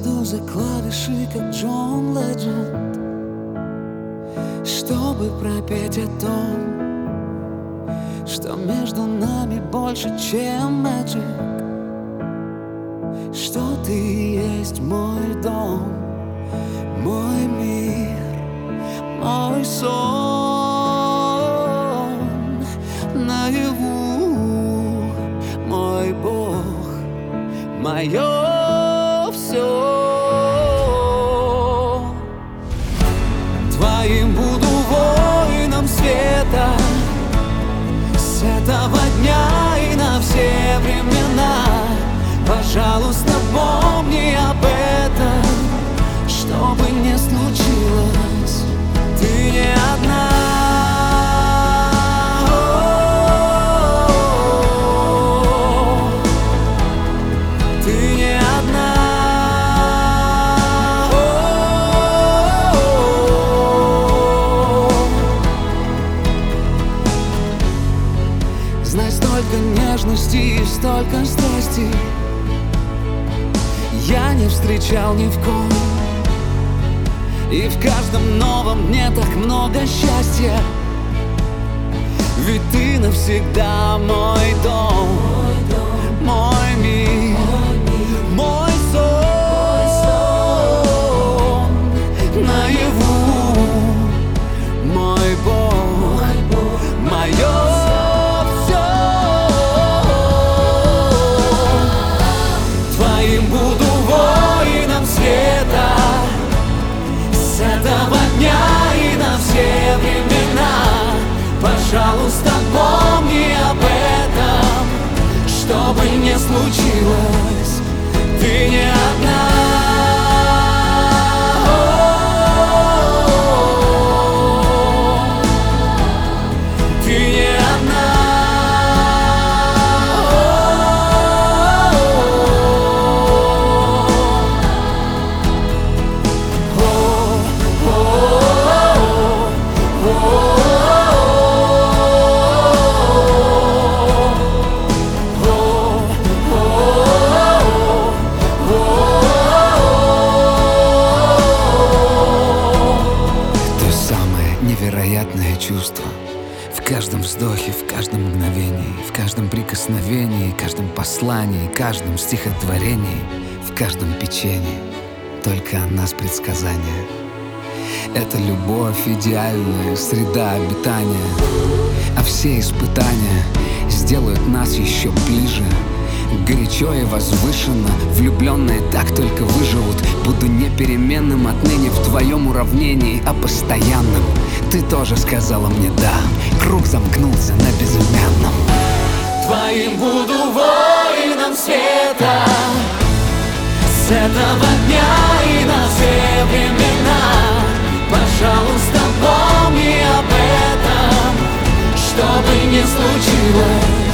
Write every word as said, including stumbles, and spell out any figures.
Сяду за клавиши, как Джон Ледженд, чтобы пропеть о том, что между нами больше, чем magic, что ты и есть мой дом, мой мир, мой сон. Наяву мой Бог, мое все. Твоим буду воином света с этого дня и на все времена. Пожалуйста, помни об этом, что бы ни случилось, ты не одна. Знай, столько нежности и столько страсти я не встречал ни в ком. И в каждом новом дне так много счастья, ведь ты навсегда мой дом, мой мир, мой сон. Наяву мой Бог, мое. Буду воином света с этого дня и на все времена. Пожалуйста, помни об этом, что бы ни случилось, ты не одна. Ты не одна. Невероятное чувство в каждом вздохе, в каждом мгновении, в каждом прикосновении, каждом послании, каждом стихотворении, в каждом печенье. Только о нас предсказания. Это любовь, идеальная среда обитания, а все испытания сделают нас еще ближе. Горячо и возвышенно, влюбленные так только выживут. Буду непеременным отныне в твоем уравнении, а постоянным. Ты тоже сказала мне да, круг замкнулся на безымянном. Твоим буду воином света с этого дня и на все времена. Пожалуйста, помни об этом, что бы ни случилось.